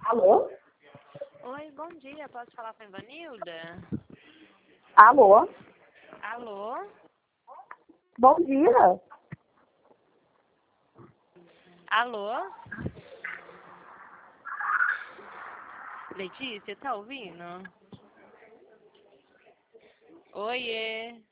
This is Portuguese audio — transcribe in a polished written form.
Alô? Oi, bom dia. Posso falar com a Ivanilda? Alô? Alô? Bom dia. Alô? Letícia, tá ouvindo? Oiê.